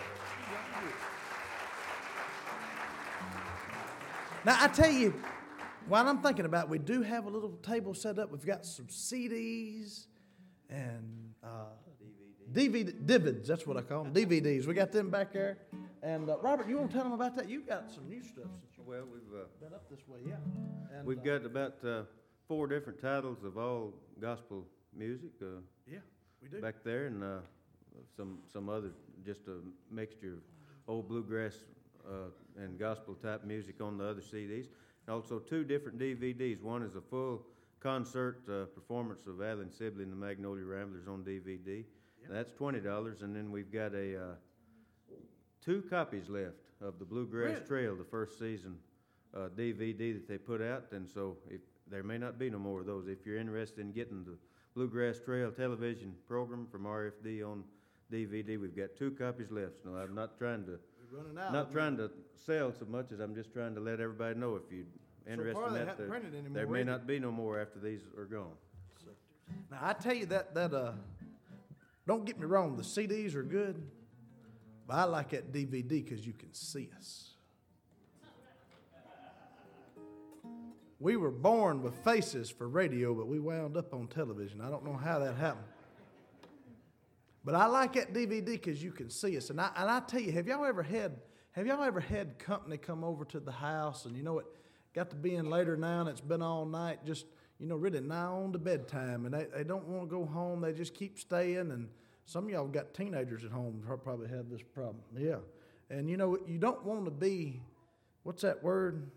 Now, I tell you, while I'm thinking about it, we do have a little table set up. We've got some C Ds and uh, D V D, divids, that's what I call them, D V Ds. We got them back there. And uh, Robert, you want to tell them about that? You got some new stuff since you've Well, we've uh, been up this way, yeah. And, we've uh, got about uh, four different titles of all gospel music uh, yeah, we do. back there, and uh, some some other just a mixture of old bluegrass uh, and gospel type music on the other C Ds. And also two different D V Ds. One is a full concert uh, performance of Alan Sibley and the Magnolia Ramblers on D V D. Yep. That's twenty dollars, and then we've got a uh, two copies left of the Bluegrass Really? Trail, the first season uh, D V D that they put out, and so if, there may not be no more of those. If you're interested in getting the Bluegrass Trail television program from R F D on D V D, we've got two copies left. So I'm not trying to We're running out. not trying to sell so much as I'm just trying to let everybody know if you're interested far, in they that. haven't There, printed any there more may either. not be no more after these are gone. Now, I tell you that, that uh, don't get me wrong, the C Ds are good, but I like that D V D because you can see us. We were born with faces for radio, but we wound up on television. I don't know how that happened. But I like that D V D because you can see us. And I, and I tell you, have y'all ever had, have y'all ever had company come over to the house and you know it got to being later now and it's been all night, just, you know, really nigh on to bedtime and they, they don't want to go home. They just keep staying. And some of y'all got teenagers at home who probably have this problem. Yeah. And you know, you don't want to be, what's that word?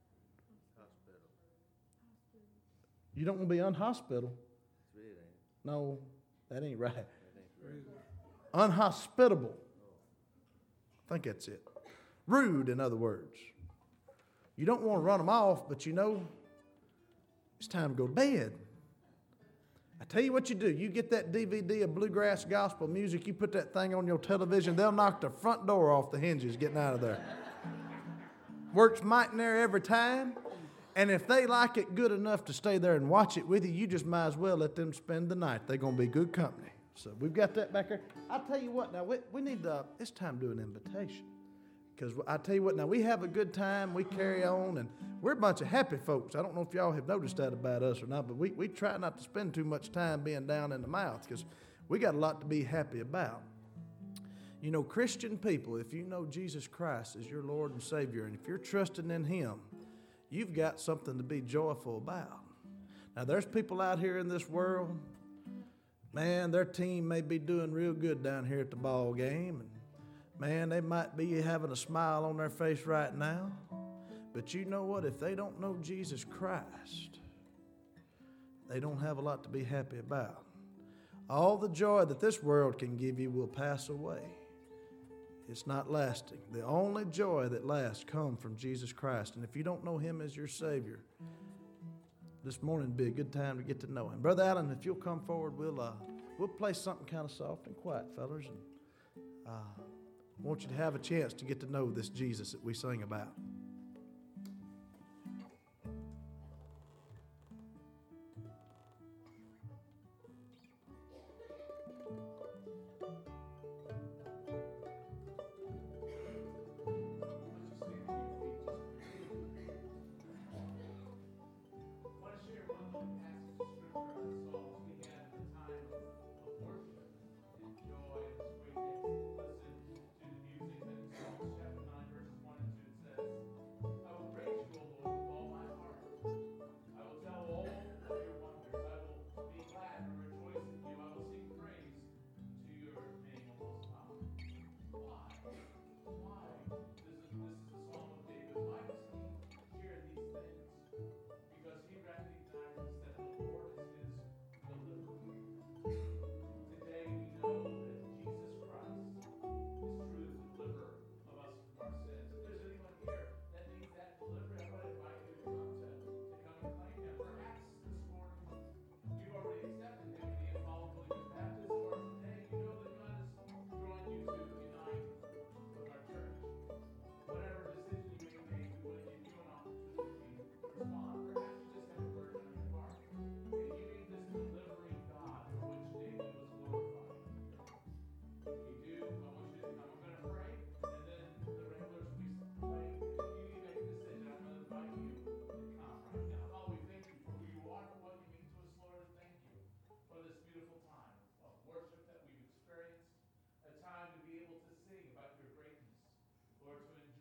You don't want to be unhospitable. No, that ain't right. Unhospitable. I think that's it. Rude, in other words. You don't want to run them off, but you know, it's time to go to bed. I tell you what you do. You get that D V D of bluegrass gospel music, you put that thing on your television, they'll knock the front door off the hinges getting out of there. Works might in there every time. And if they like it good enough to stay there and watch it with you, you just might as well let them spend the night. They're going to be good company. So we've got that back there. I'll tell you what, now, we, we need to, it's time to do an invitation. Because I tell you what, now, we have a good time. We carry on, and we're a bunch of happy folks. I don't know if y'all have noticed that about us or not, but we, we try not to spend too much time being down in the mouth because we got a lot to be happy about. You know, Christian people, if you know Jesus Christ as your Lord and Savior, and if you're trusting in Him, you've got something to be joyful about. Now, there's people out here in this world, man, their team may be doing real good down here at the ball game, and man, they might be having a smile on their face right now. But you know what? If they don't know Jesus Christ, they don't have a lot to be happy about. All the joy that this world can give you will pass away. It's not lasting. The only joy that lasts comes from Jesus Christ. And if you don't know Him as your Savior, this morning would be a good time to get to know Him. Brother Allen, if you'll come forward, we'll uh, we'll play something kind of soft and quiet, fellas. And uh, I want you to have a chance to get to know this Jesus that we sing about.